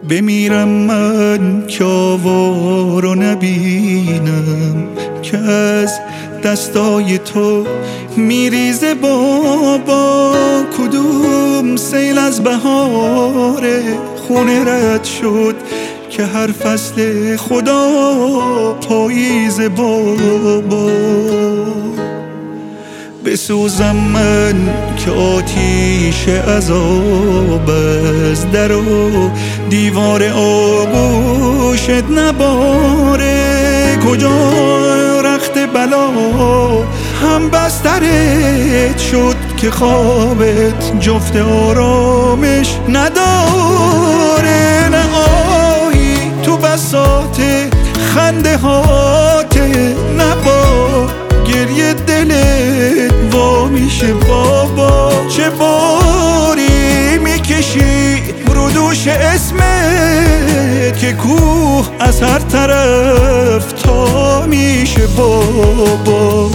بمیرم من که آوارو نبینم که از دستای تو میریزه بابا. کدوم سیل از بهار خونه رد شد که هر فصل خدا پاییز بابا. بسوزم من که آتیش عذاب از در و دیوار آغوشت نباره. کجا رخت بلا هم بسترت شد که خوابت جفت آرامش نداره. نه آهی تو بساط خنده هات، نه با گریه دلت وا میشه بابا. چه باری میکشی رو دوش اسمت که کوه از هر طرف تا میشه بابا.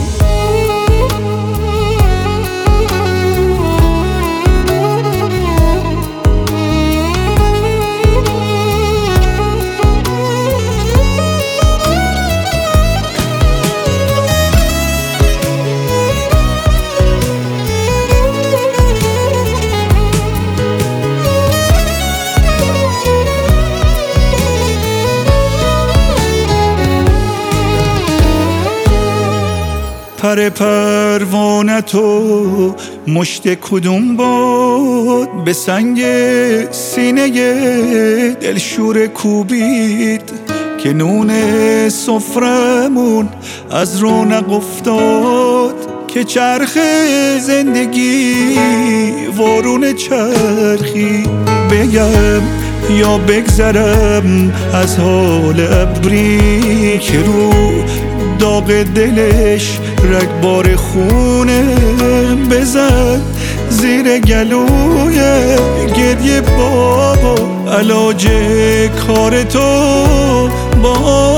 پر پروانه تو مشت کدوم بود به سنگ سینه دلشور کوبید که نون سفرمون از رونق افتاد. که چرخ زندگی وارون چرخی بگم یا بگذرم از حال ابری که رو داغ دلش رگبار خونه بزن زیر گلوی گریه بابا. علاج کار تو با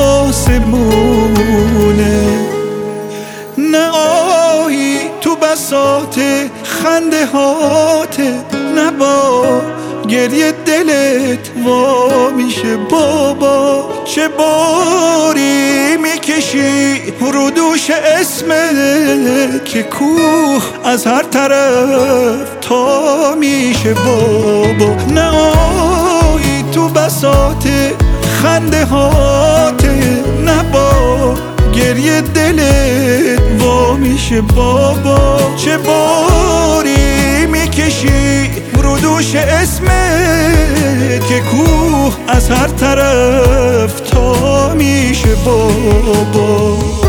آسمونه. نه آهی تو بساط خنده هات، نه با گریه دلت وا میشه بابا. چه باری میکشی رو دوش اسمت که کوه از هر طرف تا میشه بابا. نه آهی تو بساط خنده هات، نه با گریه دلت وا میشه بابا. چه باری میکشی رو دوش اسمت که کوه از هر طرف تا میشه بابا.